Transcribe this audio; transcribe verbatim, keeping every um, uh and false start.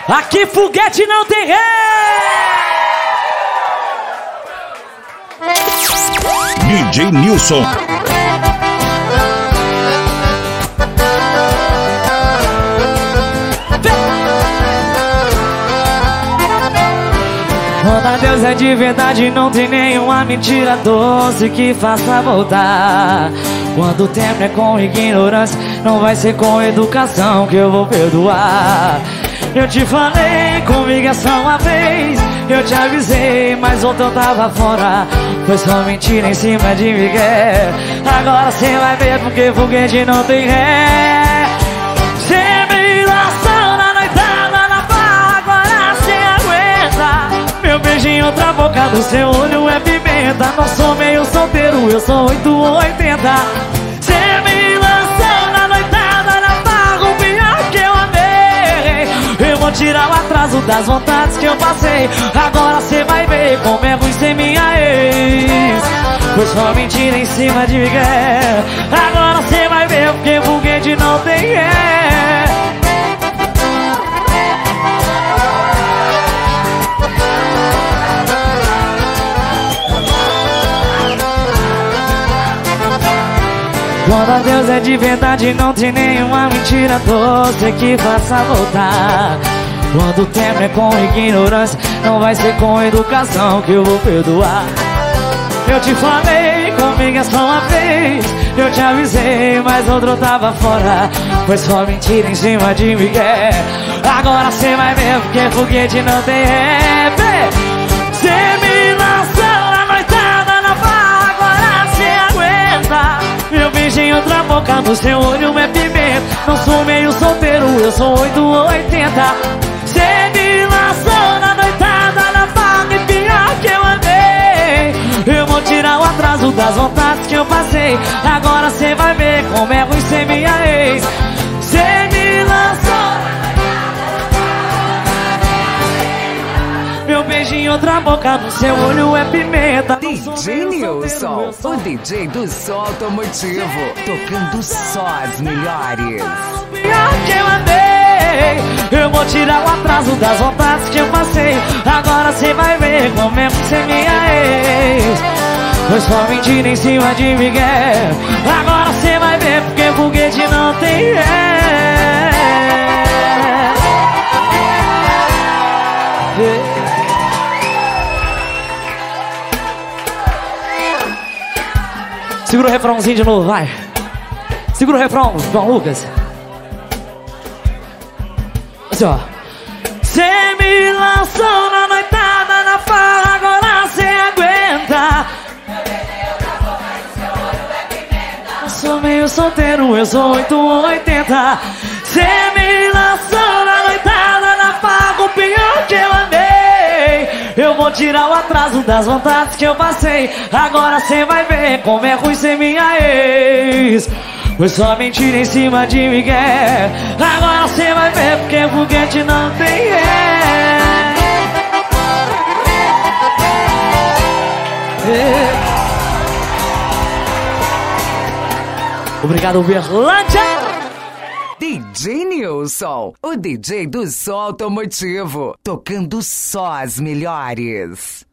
Aqui foguete não tem ré. D J Nilson. Quando Deus é de verdade, não tem nenhuma mentira doce que faça voltar. Quando o tempo é com ignorância, não vai ser com educação que eu vou perdoar. Eu te falei comigo é só uma vez, eu te avisei, mas ontem eu tava fora. Foi só mentira em cima de Miguel. Agora cê vai ver porque foguete não tem ré. Cê me laçou na noitada, na barra, agora cê aguenta. Meu beijinho, outra boca do seu olho é pimenta. Não sou meio solteiro, eu sou oito ou oitenta. Cê me lançou na noitada, na barra, o pior que eu amei. Eu vou tirar o atraso das vontades que eu passei. Agora cê vai ver como é ruim ser minha ex. Foi só mentira em cima de Miguel. Agora cê vai ver porque foguete não tem ré. Quando Deus é de verdade, não tem nenhuma mentira doce que faça voltar. Quando o tempo é com ignorância, não vai ser com educação que eu vou perdoar. Eu te falei, comigo é só uma vez, eu te avisei, mas outro tava fora. Foi só mentira em cima de Miguel. Agora cê vai ver porque foguete não tem ré. Cê me lançou na noitada, na barra, agora cê aguenta. Meu beijinho, outra boca no seu olho é pimenta. Não sou meio solteiro, eu sou oito ou oitenta. Cê me lançou na noitada, na barra, e pior que eu andei. Eu vou tirar o atraso das vontades que eu passei. Agora cê vai ver como é ruim ser minha ex. Cê me lançou. Meu beijinho, outra boca no seu olho é pimenta. D J Nilson, o D J do som automotivo, tocando só as melhores. Pior que eu andei. Eu vou tirar o atraso das vontades que eu passei. Agora cê vai ver como é ser minha ex. Foi só mentira em cima de Miguel. Agora cê vai ver porque foguete não tem ré. Segura o refrãozinho de novo, vai. Segura o refrão, João Lucas. Assim, ó. Cê me lançou na noitada, na farra, agora cê aguenta. Eu sou meio solteiro, eu sou oito ou oitenta. Cê me lançou na noitada, na farra, o pior que eu andei. Eu vou tirar o atraso das vontades que eu passei. Agora cê vai ver como é ruim ser minha ex. Foi só mentira em cima de Miguel. Agora cê vai ver porque foguete não tem ré. Obrigado, Uberlândia. D J Nilson, o D J do som automotivo, tocando só as melhores.